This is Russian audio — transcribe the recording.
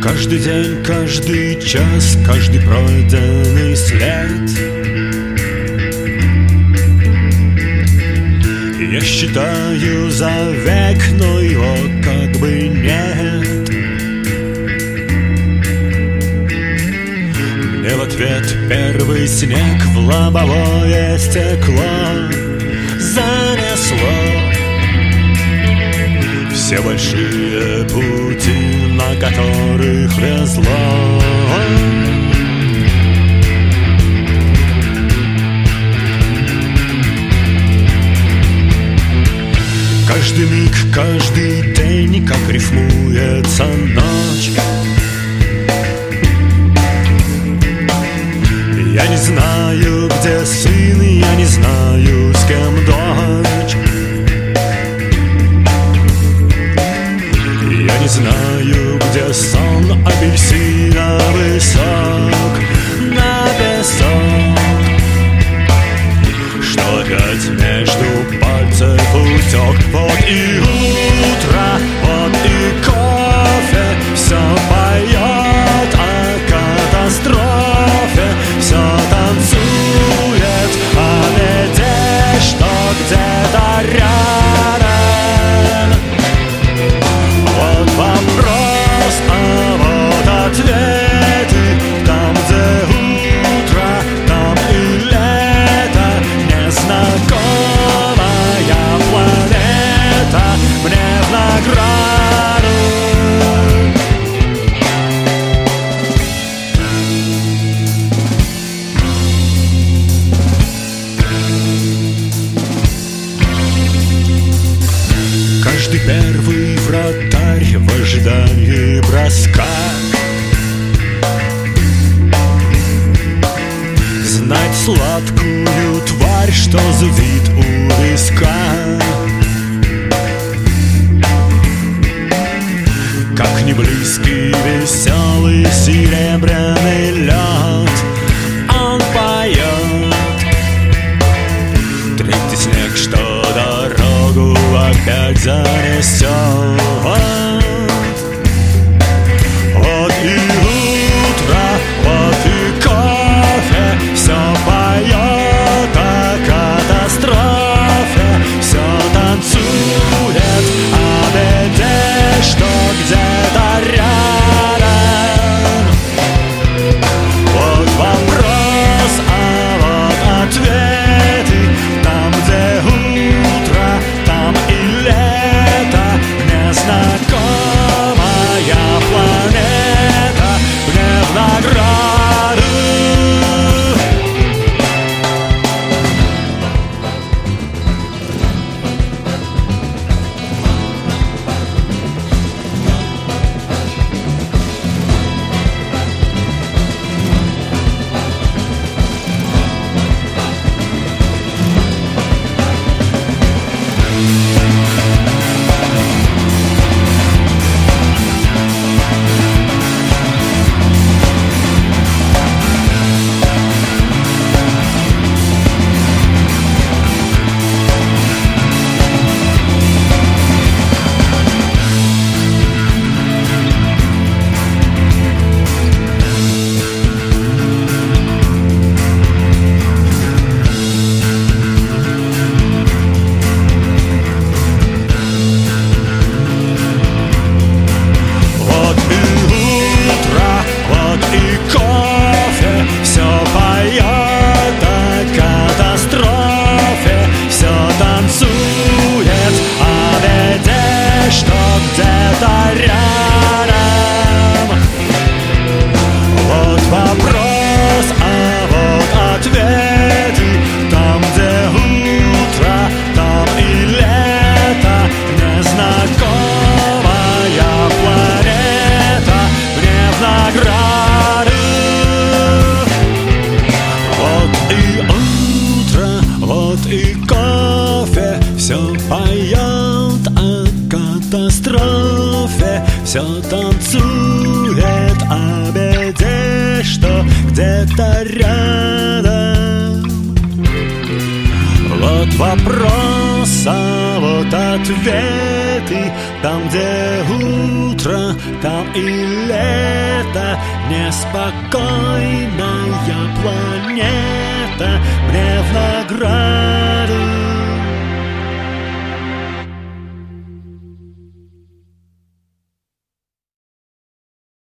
Каждый день, каждый час, каждый пройденный след я считаю за век, но его как бы нет. Мне в ответ первый снег в лобовое стекло занесло. Все большие пути, на которых везло. Каждый миг, каждый день, как рифмуется ночь. Я не знаю, где сын, я не знаю, с кем дочь. Я не знаю, где сон, апельсиновый сок на песок, что опять между пальцев утек. Вот и утро, вот и кофе, все поет о катастрофе, все танцует о беде, что где-то рядом. Вот вопрос, а вот ответы. Там, где утро, там и лето. Незнакомая планета мне в награду. Каждый первый вратарь в ожидании броска знать сладкую тварь, что зудит у виска. Как не близкий, веселый серебряный лед он поет. Третий снег, что дорогу опять занесет. Вот и утро, вот и кофе, все поет о катастрофе, все танцует о беде, что где-то рядом. Вот вопрос, а вот ответы. Там, где утро, там и лето. Незнакомая планета мне в награду. все танцует о беде, что где-то рядом. Вот вопрос, а вот ответы, там, где утро. утро, кал и лето, неспокойная планета мне в награду